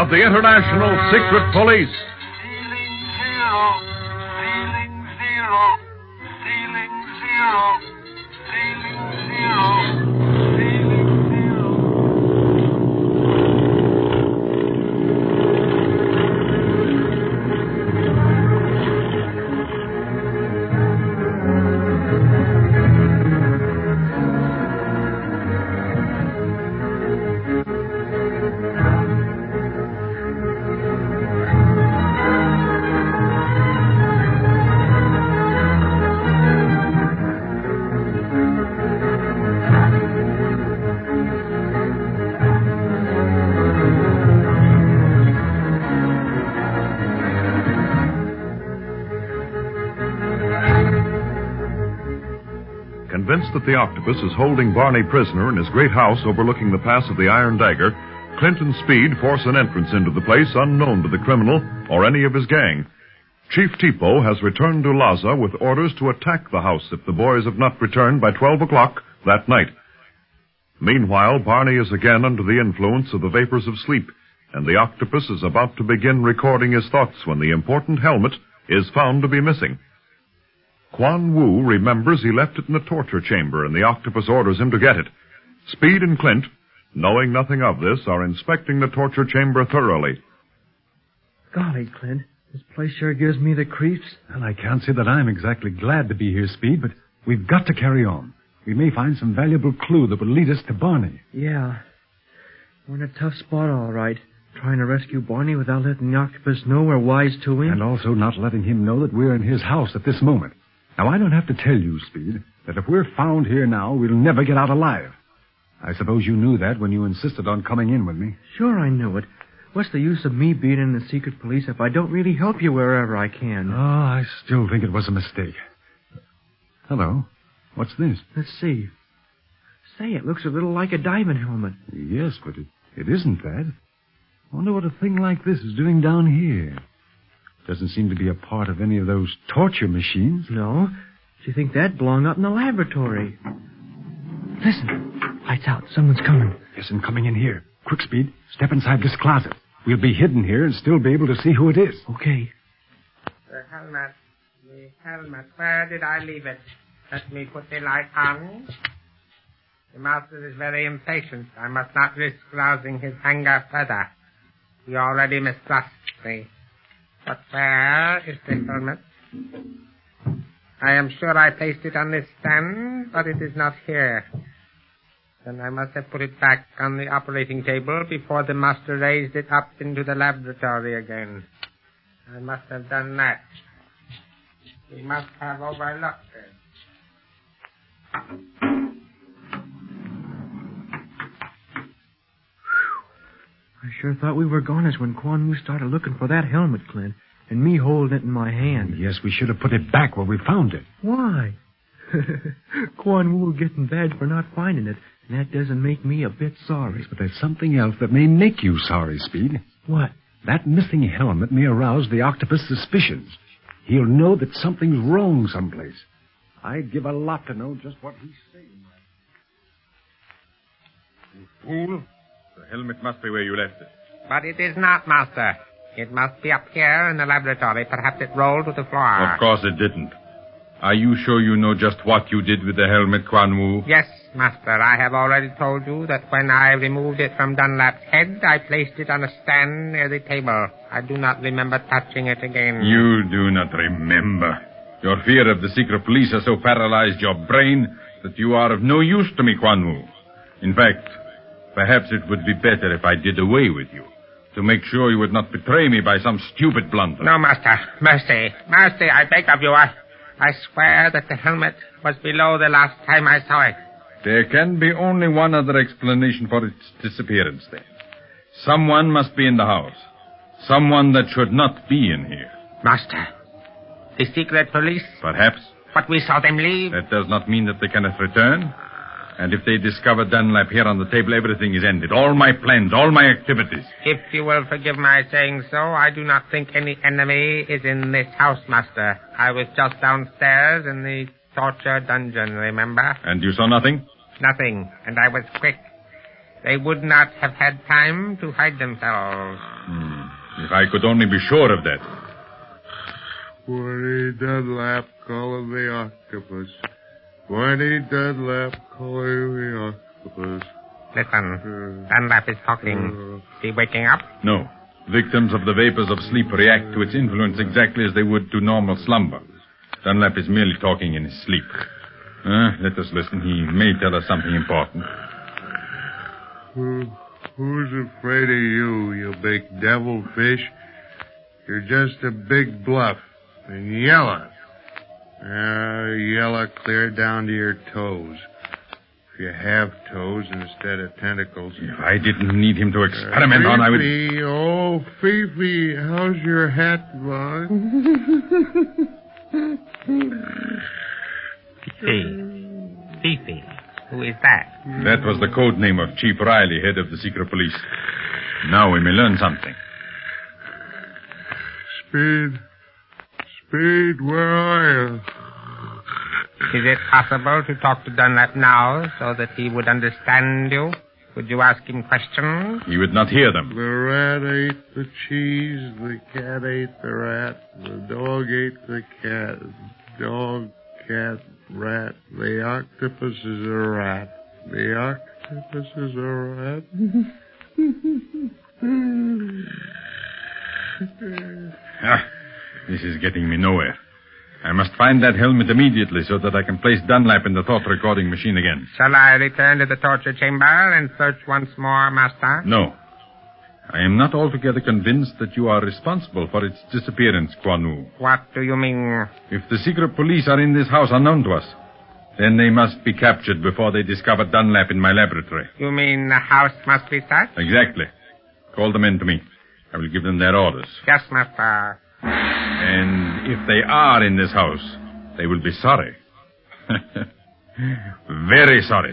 of the International Secret Police. Ceiling zero. Ceiling zero. Ceiling zero. Ceiling zero. Ceiling zero. Convinced that the octopus is holding Barney prisoner in his great house overlooking the pass of the Iron Dagger, Clint and Speed force an entrance into the place unknown to the criminal or any of his gang. Chief Tipo has returned to Laza with orders to attack the house if the boys have not returned by 12 o'clock that night. Meanwhile, Barney is again under the influence of the vapors of sleep, and the octopus is about to begin recording his thoughts when the important helmet is found to be missing. Quan Wu remembers he left it in the torture chamber, and the octopus orders him to get it. Speed and Clint, knowing nothing of this, are inspecting the torture chamber thoroughly. Golly, Clint, this place sure gives me the creeps. Well, I can't say that I'm exactly glad to be here, Speed, but we've got to carry on. We may find some valuable clue that will lead us to Barney. Yeah. We're in a tough spot, all right. Trying to rescue Barney without letting the octopus know we're wise to him. And also not letting him know that we're in his house at this moment. Now, I don't have to tell you, Speed, that if we're found here now, we'll never get out alive. I suppose you knew that when you insisted on coming in with me. Sure, I knew it. What's the use of me being in the secret police if I don't really help you wherever I can? Oh, I still think it was a mistake. Hello. What's this? Let's see. Say, it looks a little like a diving helmet. Yes, but it isn't that. I wonder what a thing like this is doing down here. Doesn't seem to be a part of any of those torture machines. No. Do you think that belonged up in the laboratory? Listen. Lights out. Someone's coming. Yes, and coming in here. Quick, Speed. Step inside this closet. We'll be hidden here and still be able to see who it is. Okay. The helmet. Where did I leave it? Let me put the light on. The master is very impatient. I must not risk rousing his anger further. He already mistrusts me. But where is the helmet? I am sure I placed it on this stand, but it is not here. Then I must have put it back on the operating table before the master raised it up into the laboratory again. I must have done that. He must have overlooked it. I sure thought we were goners when Quan Wu started looking for that helmet, Clint, and me holding it in my hand. Yes, we should have put it back where we found it. Why? Quan Wu getting bad for not finding it, and that doesn't make me a bit sorry. Yes, but there's something else that may make you sorry, Speed. What? That missing helmet may arouse the octopus' suspicions. He'll know that something's wrong someplace. I'd give a lot to know just what he's saying. You fool. The helmet must be where you left it. But it is not, Master. It must be up here in the laboratory. Perhaps it rolled to the floor. Of course it didn't. Are you sure you know just what you did with the helmet, Quan Wu? Yes, Master. I have already told you that when I removed it from Dunlap's head, I placed it on a stand near the table. I do not remember touching it again. You do not remember. Your fear of the secret police has so paralyzed your brain that you are of no use to me, Quan Wu. In fact, perhaps it would be better if I did away with you, to make sure you would not betray me by some stupid blunder. No, Master. Mercy. Mercy, I beg of you. I swear that the helmet was below the last time I saw it. There can be only one other explanation for its disappearance, then. Someone must be in the house. Someone that should not be in here. Master, the secret police? Perhaps. But we saw them leave. That does not mean that they cannot return. And if they discover Dunlap here on the table, everything is ended. All my plans, all my activities. If you will forgive my saying so, I do not think any enemy is in this house, Master. I was just downstairs in the torture dungeon, remember? And you saw nothing? Nothing, and I was quick. they would not have had time to hide themselves. If I could only be sure of that. Barney Dunlap calling the octopus. Barney Dunlap calling the octopus. Listen, Dunlap is talking. Is he waking up? No. Victims of the vapors of sleep react to its influence exactly as they would to normal slumber. Dunlap is merely talking in his sleep. Let us listen. He may tell us something important. Who's afraid of you, you big devilfish? You're just a big bluff. And yellow. Yellow clear down to your toes. If you have toes instead of tentacles. If I didn't need him to experiment on, I would... Fifi, oh, Fifi, how's your hat, Vaughn? Fifi. Who is that? That was the code name of Chief Riley, head of the secret police. Now we may learn something. Speed, where are you? Is it possible to talk to Dunlap now so that he would understand you? Would you ask him questions? He would not hear them. The rat ate the cheese, the cat ate the rat, the dog ate the cat, dog, cat, rat. The octopus is a rat. The octopus is a rat. This is getting me nowhere. I must find that helmet immediately so that I can place Dunlap in the thought recording machine again. Shall I return to the torture chamber and search once more, Master? No. I am not altogether convinced that you are responsible for its disappearance, Quan Wu. What do you mean? If the secret police are in this house unknown to us, then they must be captured before they discover Dunlap in my laboratory. You mean the house must be searched? Exactly. Call the men to me. I will give them their orders. Yes, Master. And if they are in this house, they will be sorry. Very sorry.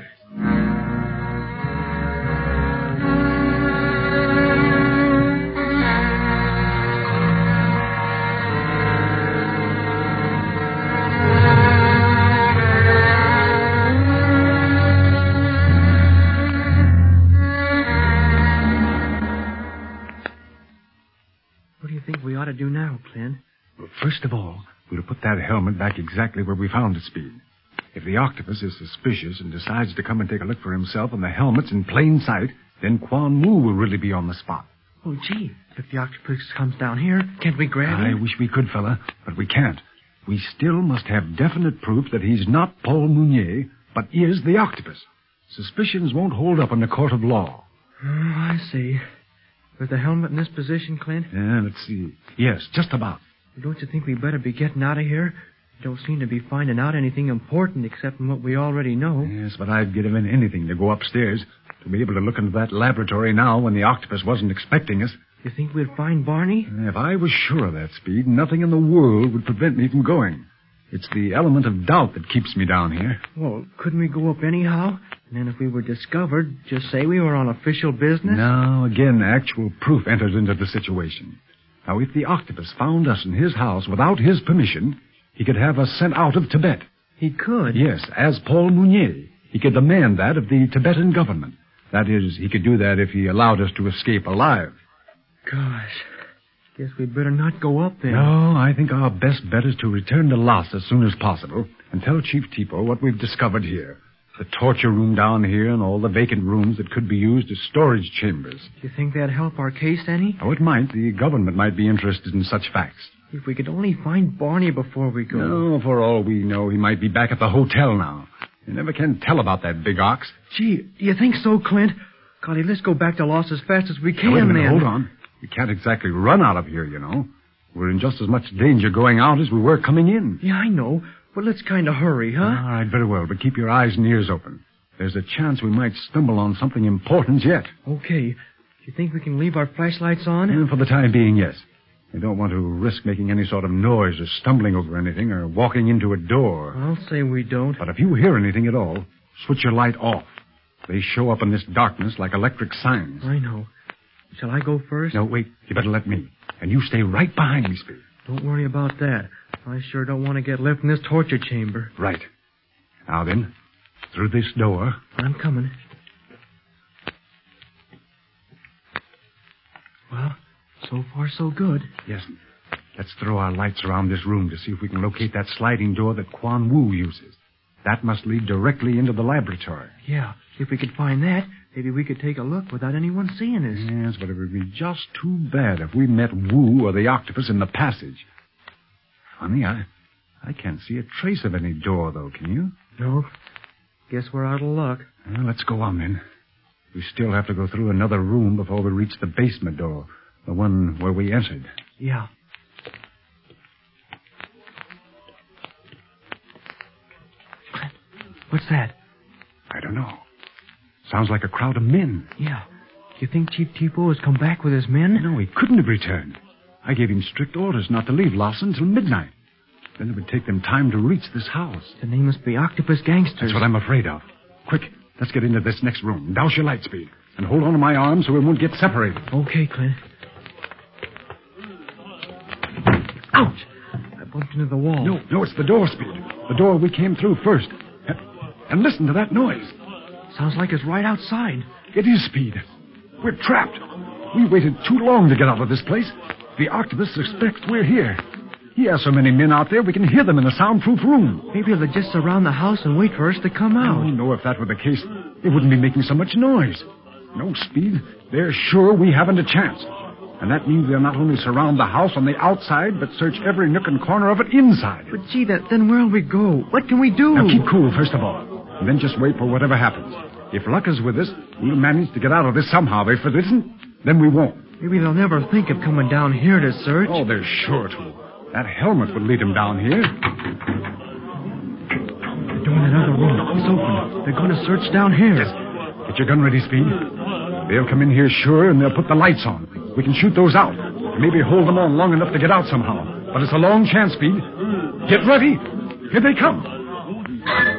What do you think we ought to do now, Clint? Well, first of all, we'll put that helmet back exactly where we found it, Speed. If the octopus is suspicious and decides to come and take a look for himself and the helmet's in plain sight, then Quan Wu will really be on the spot. Oh, gee, if the octopus comes down here, can't we grab him? I wish we could, fella, but we can't. We still must have definite proof that he's not Paul Mounier, but is the octopus. Suspicions won't hold up in the court of law. Oh, I see. With the helmet in this position, Clint? Yeah, let's see. Yes, just about. Don't you think we better be getting out of here? We don't seem to be finding out anything important except from what we already know. Yes, but I'd give him anything to go upstairs, to be able to look into that laboratory now when the octopus wasn't expecting us. You think we'd find Barney? If I was sure of that, Speed, nothing in the world would prevent me from going. It's the element of doubt that keeps me down here. Well, couldn't we go up anyhow? And then if we were discovered, just say we were on official business? No, again, actual proof enters into the situation. Now, if the octopus found us in his house without his permission, he could have us sent out of Tibet. He could? Yes, as Paul Mounier. He could demand that of the Tibetan government. That is, he could do that if he allowed us to escape alive. Gosh, guess we'd better not go up then. No, I think our best bet is to return to Las as soon as possible and tell Chief Tipo what we've discovered here. The torture room down here and all the vacant rooms that could be used as storage chambers. Do you think that'd help our case any? Oh, it might. The government might be interested in such facts. If we could only find Barney before we go. No, for all we know, he might be back at the hotel now. You never can tell about that big ox. Gee, do you think so, Clint? Golly, let's go back to Los as fast as we can, Wait a minute, then. hold on. We can't exactly run out of here, you know. We're in just as much danger going out as we were coming in. Yeah, I know. But let's kind of hurry, huh? All right, very well, but keep your eyes and ears open. There's a chance we might stumble on something important yet. Okay. Do you think we can leave our flashlights on? For the time being, yes. We don't want to risk making any sort of noise or stumbling over anything or walking into a door. I'll say we don't. But if you hear anything at all, switch your light off. They show up in this darkness like electric signs. I know. Shall I go first? No, wait. You better let me. And you stay right behind me, Speed. Don't worry about that. I sure don't want to get left in this torture chamber. Right. Now then, through this door. I'm coming. Well, so far so good. Yes. Let's throw our lights around this room to see if we can locate that sliding door that Quan Wu uses. That must lead directly into the laboratory. Yeah, if we could find that, maybe we could take a look without anyone seeing us. Yes, but it would be just too bad if we met Wu or the octopus in the passage. Funny, I can't see a trace of any door, though, can you? No. Guess we're out of luck. Well, let's go on, then. We still have to go through another room before we reach the basement door, the one where we entered. Yeah. What's that? I don't know. Sounds like a crowd of men. Yeah. You think Chief Tipo has come back with his men? No, he couldn't have returned. I gave him strict orders not to leave Lawson until midnight. Then it would take them time to reach this house. Then they must be octopus gangsters. That's what I'm afraid of. Quick, let's get into this next room. Douse your light speed. And hold on to my arm so we won't get separated. Okay, Clint. Ouch! I bumped into the wall. No, it's the door, Speed. The door we came through first. And listen to that noise. Sounds like it's right outside. It is, Speed. We're trapped. We waited too long to get out of this place. The octopus suspects we're here. He has so many men out there, we can hear them in the soundproof room. Maybe they'll just surround the house and wait for us to come out. Oh, no, if that were the case, they wouldn't be making so much noise. No, Speed, they're sure we haven't a chance. And that means they'll not only surround the house on the outside, but search every nook and corner of it inside. But gee, then where'll we go? What can we do? Now, keep cool, first of all. And then just wait for whatever happens. If luck is with us, we'll manage to get out of this somehow. If it isn't, then we won't. Maybe they'll never think of coming down here to search. Oh, they're sure to. That helmet would lead them down here. The door in another room. It's open. They're going to search down here. Yes. Get your gun ready, Speed. They'll come in here sure, and they'll put the lights on. We can shoot those out. Maybe hold them on long enough to get out somehow. But it's a long chance, Speed. Get ready. Here they come.